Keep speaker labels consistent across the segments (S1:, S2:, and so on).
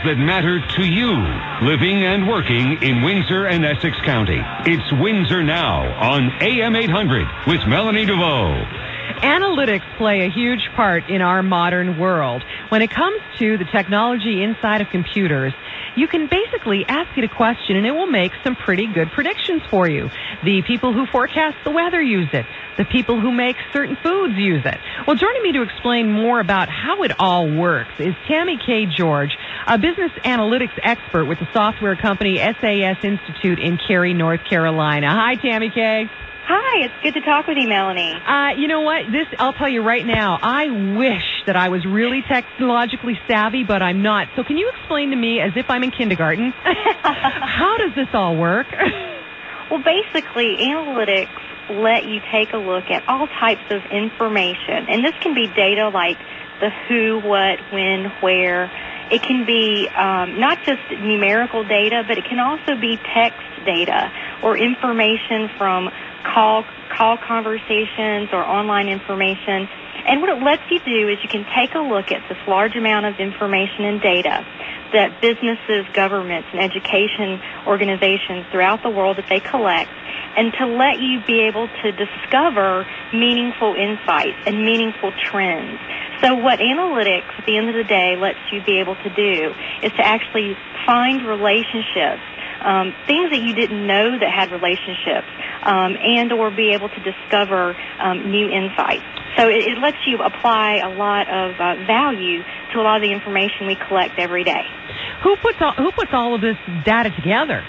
S1: that matter to you, living and working in Windsor and Essex County. It's Windsor Now on AM 800 with Melanie DeVoe.
S2: Analytics play a huge part in our modern world. When it comes to the technology inside of computers, you can basically ask it a question and it will make some pretty good predictions for you. The people who forecast the weather use it. The people who make certain foods use it. Well, joining me to explain more about how it all works is Tammy K. George, a business analytics expert with the software company SAS Institute in Cary, North Carolina. Hi, Tammy K.
S3: Hi, it's good to talk with you, Melanie.
S2: You know what? I'll tell you right now, I wish that I was really technologically savvy, but I'm not. So can you explain to me, as if I'm in kindergarten, how does this all work?
S3: Well, basically, analytics let you take a look at all types of information. And this can be data like the who, what, when, where. It can be not just numerical data, but it can also be text data or information from call conversations or online information. And what it lets you do is you can take a look at this large amount of information and data that businesses, governments, and education organizations throughout the world that they collect, and to let you be able to discover meaningful insights and meaningful trends. So what analytics, at the end of the day, lets you be able to do is to actually find relationships, things that you didn't know that had relationships, and or be able to discover new insights. So it lets you apply a lot of value to a lot of the information we collect every day.
S2: Who puts all of this data together?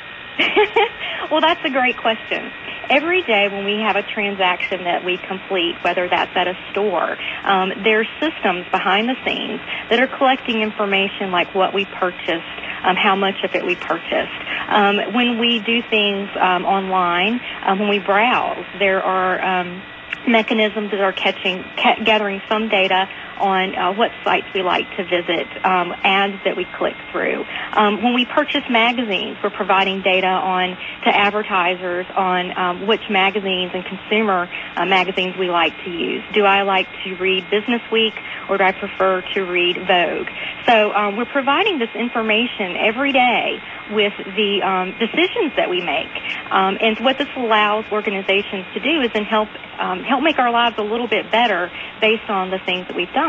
S3: Well, that's a great question. Every day when we have a transaction that we complete, whether that's at a store, there's systems behind the scenes that are collecting information like what we purchased, how much of it we purchased. When we do things online, when we browse, there are mechanisms that are gathering some data on what sites we like to visit, ads that we click through. When we purchase magazines, we're providing data to advertisers on which magazines and consumer magazines we like to use. Do I like to read Business Week, or do I prefer to read Vogue? So we're providing this information every day with the decisions that we make. And what this allows organizations to do is then help make our lives a little bit better based on the things that we've done.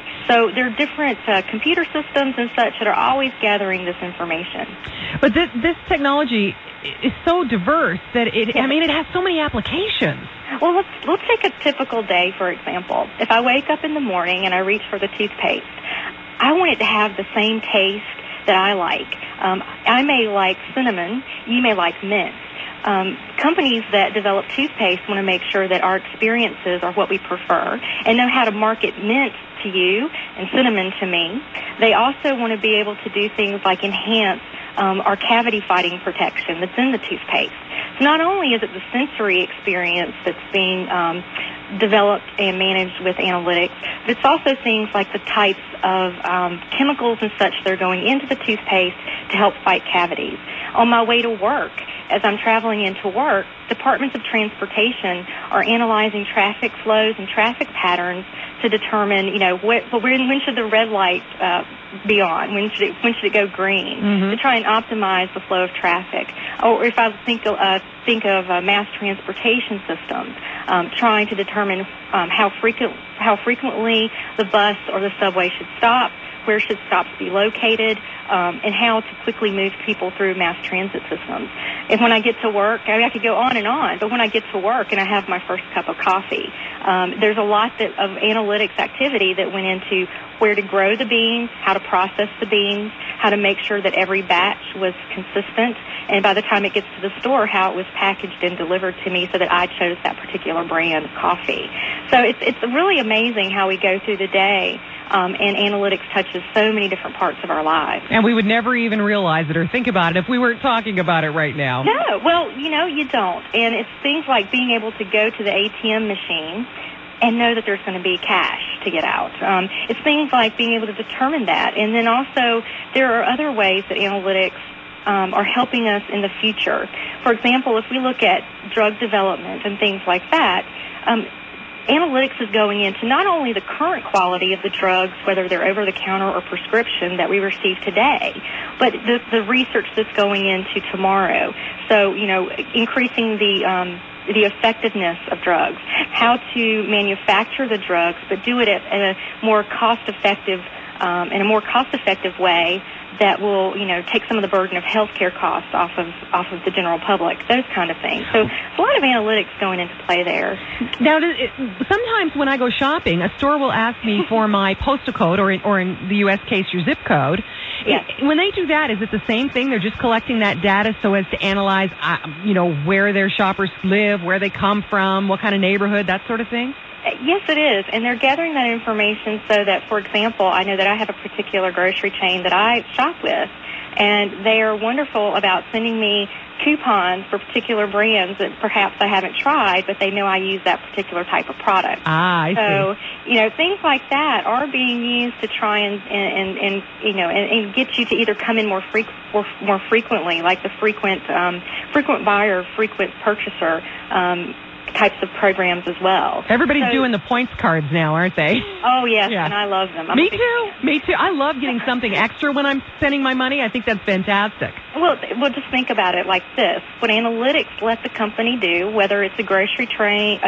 S3: So there are different computer systems and such that are always gathering this information.
S2: But this technology is so diverse that it has so many applications.
S3: Well, let's take a typical day, for example. If I wake up in the morning and I reach for the toothpaste, I want it to have the same taste that I like. I may like cinnamon, you may like mint. Companies that develop toothpaste want to make sure that our experiences are what we prefer and know how to market mint to you and cinnamon to me. They also want to be able to do things like enhance our cavity fighting protection that's in the toothpaste. So not only is it the sensory experience that's being developed and managed with analytics, but it's also things like the types of chemicals and such that are going into the toothpaste to help fight cavities. On my way to work, as I'm traveling into work, departments of transportation are analyzing traffic flows and traffic patterns to determine, when should the red light be on? When should it go green? Mm-hmm. To try and optimize the flow of traffic. Or if I think of mass transportation systems, trying to determine how frequently the bus or the subway should stop, where should stops be located, and how to quickly move people through mass transit systems. And when I get to work, I could go on and on, but when I get to work and I have my first cup of coffee, there's a lot of analytics activity that went into where to grow the beans, how to process the beans, how to make sure that every batch was consistent, and by the time it gets to the store, how it was packaged and delivered to me so that I chose that particular brand of coffee. So it's really amazing how we go through the day, and analytics touches so many different parts of our lives.
S2: And we would never even realize it or think about it if we weren't talking about it right now.
S3: No, well, you don't. And it's things like being able to go to the ATM machine and know that there's going to be cash to get out. It's things like being able to determine that. And then also there are other ways that analytics are helping us in the future. For example, if we look at drug development and things like that, analytics is going into not only the current quality of the drugs, whether they're over-the-counter or prescription that we receive today, but the research that's going into tomorrow. So, increasing the effectiveness of drugs, how to manufacture the drugs, but do it in a more cost-effective way that will, take some of the burden of healthcare costs off of the general public, those kind of things. So a lot of analytics going into play there.
S2: Now, sometimes when I go shopping, a store will ask me for my postal code, or in the U.S. case, your zip code.
S3: Yes.
S2: When they do that, is it the same thing? They're just collecting that data so as to analyze, where their shoppers live, where they come from, what kind of neighborhood, that sort of thing?
S3: Yes, it is. And they're gathering that information so that, for example, I know that I have a particular grocery chain that I shop with, and they are wonderful about sending me coupons for particular brands that perhaps I haven't tried, but they know I use that particular type of product.
S2: I see.
S3: So, things like that are being used to try and get you to either come in more frequently, like the frequent buyer, frequent purchaser types of programs as well.
S2: Everybody's doing the points cards now, aren't they?
S3: Oh, yes, yeah. And I love them.
S2: Me too. I love getting something extra when I'm spending my money. I think that's fantastic.
S3: Well, just think about it like this. What analytics let the company do, whether it's a grocery chain,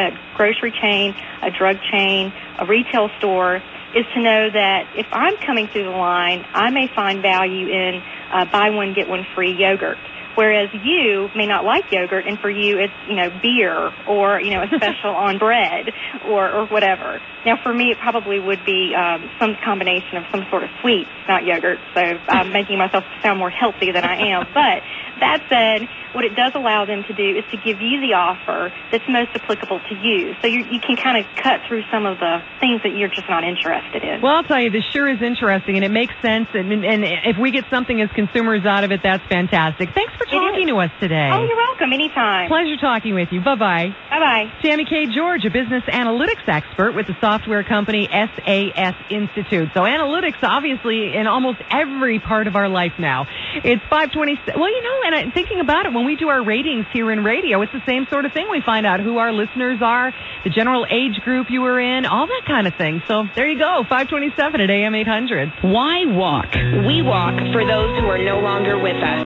S3: a drug chain, a retail store, is to know that if I'm coming through the line, I may find value in buy one, get one free yogurt. Whereas you may not like yogurt, and for you it's, beer or, a special on bread or whatever. Now, for me, it probably would be some combination of some sort of sweet, not yogurt, so I'm making myself sound more healthy than I am. But that said, what it does allow them to do is to give you the offer that's most applicable to you. So you can kind of cut through some of the things that you're just not interested in.
S2: Well, I'll tell you, this sure is interesting, and it makes sense. And if we get something as consumers out of it, that's fantastic. Thanks for talking to us today.
S3: Oh, you're welcome. Anytime.
S2: Pleasure talking with you. Bye-bye.
S3: Bye-bye.
S2: Tammy K. George, a business analytics expert with the software company SAS Institute. So analytics, obviously, in almost every part of our life now. It's 5:27. Well, and I'm thinking about it, when we do our ratings here in radio, it's the same sort of thing. We find out who our listeners are, the general age group you were in, all that kind of thing. So there you go, 5:27 at AM 800.
S4: Why walk? We walk for those who are no longer with us.